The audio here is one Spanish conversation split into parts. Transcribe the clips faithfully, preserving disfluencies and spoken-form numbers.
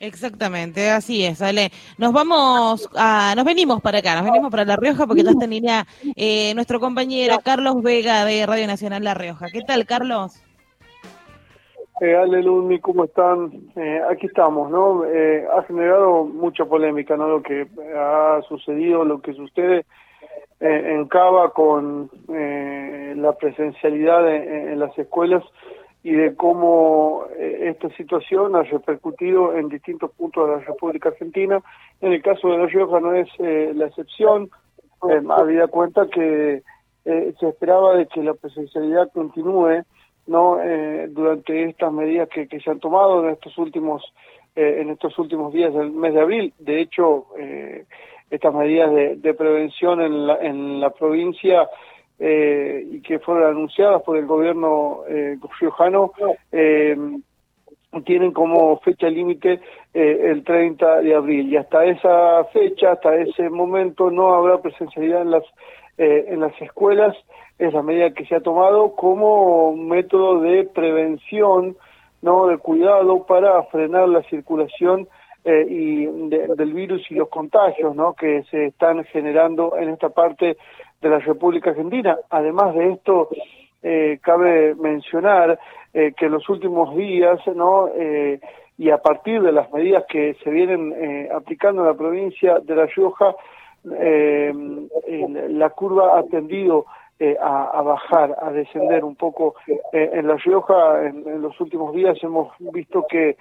Exactamente, así es, Ale. Nos vamos a, nos venimos para acá, nos venimos para La Rioja porque ya está en línea eh, nuestro compañero Carlos Vega de Radio Nacional La Rioja. ¿Qué tal, Carlos? Eh, Ale, Ludmi, ¿cómo están? Eh, aquí estamos, ¿no? Eh, ha generado mucha polémica, ¿no? Lo que ha sucedido, lo que sucede eh, en Cava con eh, la presencialidad en, en las escuelas y de cómo eh, esta situación ha repercutido en distintos puntos de la República Argentina. En el caso de La Rioja no es eh, la excepción. Eh, habida cuenta que eh, se esperaba de que la presencialidad continúe, no eh, durante estas medidas que, que se han tomado en estos últimos eh, en estos últimos días del mes de abril. De hecho, eh, estas medidas de, de prevención en la, en la provincia eh, y que fueron anunciadas por el gobierno eh, riojano eh, tienen como fecha límite eh, el treinta de abril, y hasta esa fecha, hasta ese momento, no habrá presencialidad en las eh, en las escuelas. Es la medida que se ha tomado como método de prevención, no, de cuidado para frenar la circulación eh, y de, del virus y los contagios, no, que se están generando en esta parte de la República Argentina. Además de esto, eh, cabe mencionar eh, que en los últimos días, no, eh, y a partir de las medidas que se vienen eh, aplicando en la provincia de La Rioja, eh, la curva ha tendido Eh, a, a bajar, a descender un poco. Eh, en La Rioja, en, en los últimos días hemos visto que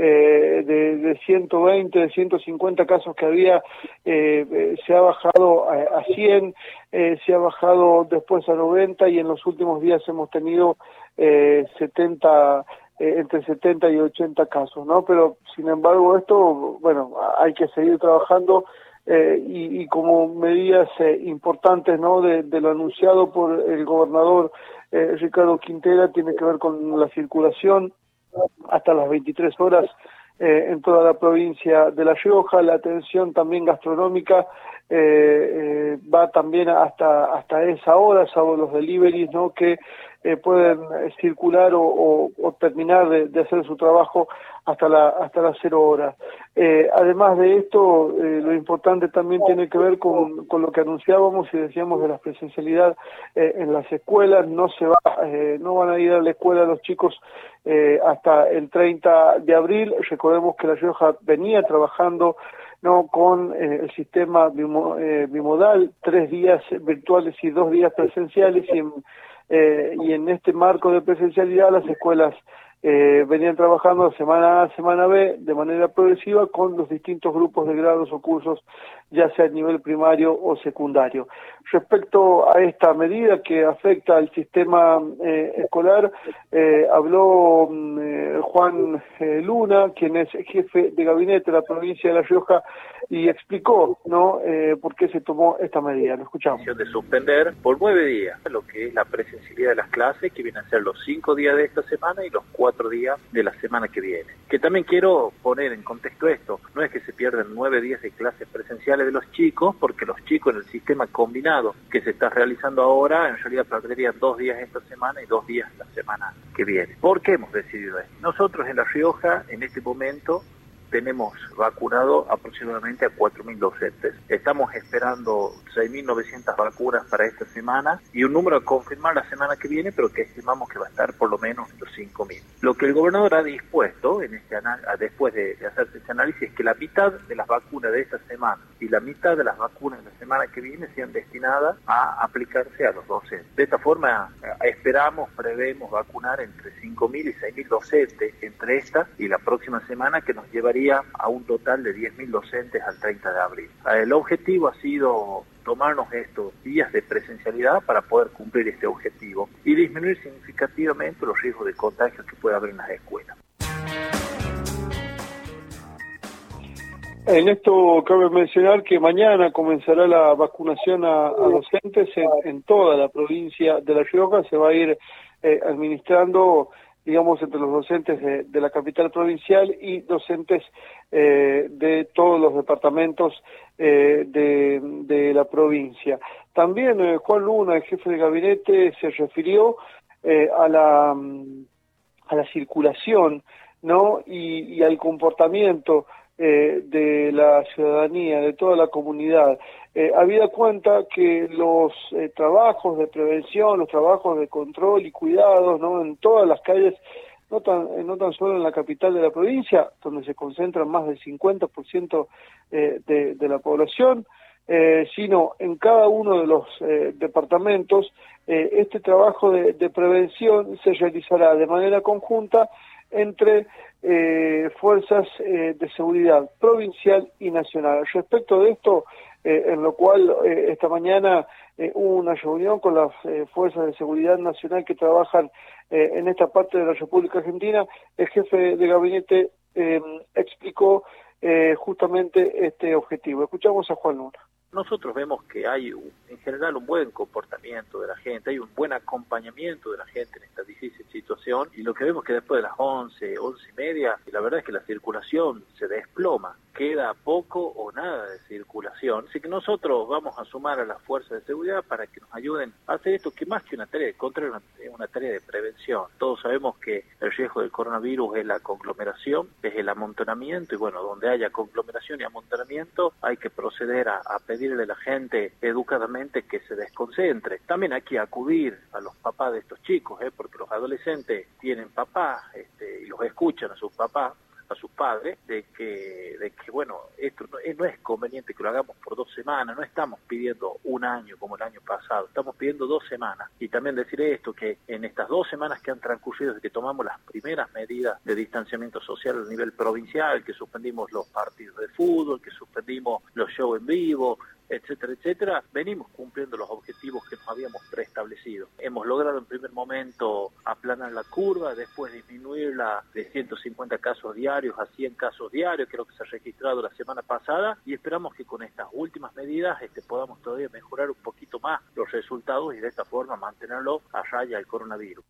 eh, de, de ciento veinte, de ciento cincuenta casos que había, eh, eh, se ha bajado a, a cien, eh, se ha bajado después a noventa, y en los últimos días hemos tenido eh, setenta, eh, entre setenta y ochenta casos, ¿no? Pero, sin embargo, esto, bueno, hay que seguir trabajando. Eh, y, y como medidas eh, importantes, ¿no?, de, de lo anunciado por el gobernador eh, Ricardo Quintela, tiene que ver con la circulación hasta las veintitrés horas eh, en toda la provincia de La Rioja. La atención también gastronómica eh, eh, va también hasta hasta esa hora, salvo los deliveries, ¿no?, que eh, pueden eh, circular o, o, o terminar de, de hacer su trabajo hasta la hasta las cero horas. Eh, además de esto, eh, lo importante también tiene que ver con, con lo que anunciábamos y decíamos de la presencialidad eh, en las escuelas. No se va, eh, no van a ir a la escuela los chicos eh, hasta el treinta de abril. Recordemos que La Rioja venía trabajando, no, con eh, el sistema bimo, eh, bimodal, tres días virtuales y dos días presenciales, y en, eh, y en este marco de presencialidad las escuelas eh, venían trabajando semana A, semana B, de manera progresiva con los distintos grupos de grados o cursos, ya sea a nivel primario o secundario. Respecto a esta medida que afecta al sistema eh, escolar, eh, habló eh, Juan eh, Luna, quien es jefe de gabinete de la provincia de La Rioja, y explicó, ¿no?, eh, por qué se tomó esta medida. Lo escuchamos. De suspender por nueve días lo que es la presencialidad de las clases, que vienen a ser los cinco días de esta semana y los cuatro días de la semana que viene. Que también quiero poner en contexto esto, no es que se pierdan nueve días de clases presenciales de los chicos, porque los chicos en el sistema combinado que se está realizando ahora, en realidad perderían dos días esta semana y dos días la semana que viene. ¿Por qué hemos decidido esto? Nosotros en La Rioja, en este momento, tenemos vacunado aproximadamente a cuatro mil docentes. Estamos esperando seis mil novecientas vacunas para esta semana y un número a confirmar la semana que viene, pero que estimamos que va a estar por lo menos los cinco mil. Lo que el gobernador ha dispuesto en este después de, de hacerse este análisis es que la mitad de las vacunas de esta semana y la mitad de las vacunas de la semana que viene sean destinadas a aplicarse a los docentes. De esta forma esperamos, prevemos vacunar entre cinco mil y seis mil docentes entre esta y la próxima semana, que nos llevaría a un total de diez mil docentes al treinta de abril. El objetivo ha sido tomarnos estos días de presencialidad para poder cumplir este objetivo y disminuir significativamente los riesgos de contagio que puede haber en las escuelas. En esto cabe mencionar que mañana comenzará la vacunación a, a docentes en, en toda la provincia de La Rioja. Se va a ir eh, administrando, digamos, entre los docentes de, de la capital provincial y docentes eh, de todos los departamentos eh, de, de la provincia. También eh, Juan Luna, el jefe de gabinete, se refirió eh, a la a la circulación ¿no? Y, y al comportamiento eh, de la ciudadanía, de toda la comunidad, eh, habida cuenta que los eh, trabajos de prevención, los trabajos de control y cuidados, ¿no? En todas las calles, no tan, no tan solo en la capital de la provincia, donde se concentran más del cincuenta por ciento eh, de, de la población, eh, sino en cada uno de los eh, departamentos, eh, este trabajo de, de prevención se realizará de manera conjunta entre eh, fuerzas eh, de seguridad provincial y nacional. Respecto de esto, eh, en lo cual eh, esta mañana eh, hubo una reunión con las eh, fuerzas de seguridad nacional que trabajan eh, en esta parte de la República Argentina, el jefe de gabinete eh, explicó eh, justamente este objetivo. Escuchamos a Juan Luna. Nosotros vemos que hay un, en general un buen comportamiento de la gente, hay un buen acompañamiento de la gente en esta difícil situación, y lo que vemos que después de las once, once y media, la verdad es que la circulación se desploma, queda poco o nada de circulación, así que nosotros vamos a sumar a las fuerzas de seguridad para que nos ayuden a hacer esto, que más que una tarea de control es una, una tarea de prevención. Todos sabemos que el riesgo del coronavirus es la conglomeración, es el amontonamiento, y bueno, donde haya conglomeración y amontonamiento hay que proceder a, a pedir pedirle a la gente educadamente que se desconcentre. También hay que acudir a los papás de estos chicos, ¿eh? porque los adolescentes tienen papás este, y los escuchan a sus papás, a sus padres, de que, de que bueno, esto no, no es conveniente que lo hagamos por dos semanas, no estamos pidiendo un año como el año pasado, estamos pidiendo dos semanas. Y también decir esto, que en estas dos semanas que han transcurrido desde que tomamos las primeras medidas de distanciamiento social a nivel provincial, que suspendimos los partidos de fútbol, que suspendimos los shows en vivo, etcétera, etcétera, venimos cumpliendo los objetivos que nos habíamos preestablecido. Hemos logrado en primer momento aplanar la curva, después disminuirla de ciento cincuenta casos diarios a cien casos diarios, que es lo que se ha registrado la semana pasada, y esperamos que con estas últimas medidas este, podamos todavía mejorar un poquito más los resultados y de esta forma mantenerlo a raya el coronavirus.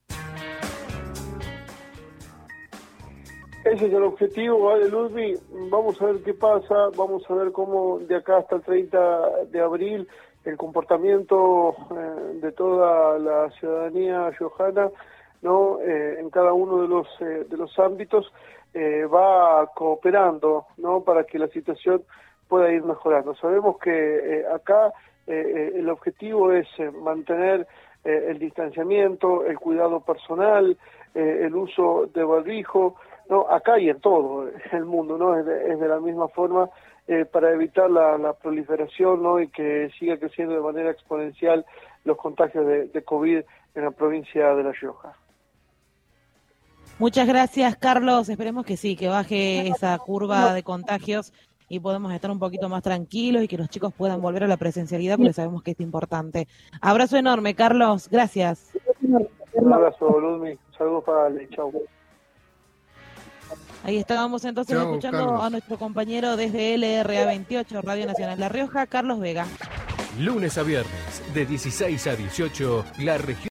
Ese es el objetivo, ¿vale, Ludwig? Vamos a ver qué pasa, vamos a ver cómo de acá hasta el treinta de abril el comportamiento eh, de toda la ciudadanía riojana, ¿no? Eh, en cada uno de los eh, de los ámbitos eh, va cooperando, ¿no? Para que la situación pueda ir mejorando. Sabemos que eh, acá eh, el objetivo es eh, mantener eh, el distanciamiento, el cuidado personal, eh, el uso de barbijo, no, acá y en todo el mundo, ¿no? Es de, es de la misma forma eh, para evitar la, la proliferación, ¿no? Y que siga creciendo de manera exponencial los contagios de, de COVID en la provincia de La Rioja. Muchas gracias, Carlos. Esperemos que sí, que baje esa curva de contagios y podemos estar un poquito más tranquilos y que los chicos puedan volver a la presencialidad, porque sabemos que es importante. Abrazo enorme, Carlos. Gracias. Un abrazo, Ludwig. Saludos para Ale. Chau. Ahí estábamos entonces Chau, escuchando Carlos. A nuestro compañero desde L R A veintiocho, Radio Nacional La Rioja, Carlos Vega. Lunes a viernes, de dieciséis a dieciocho, la región.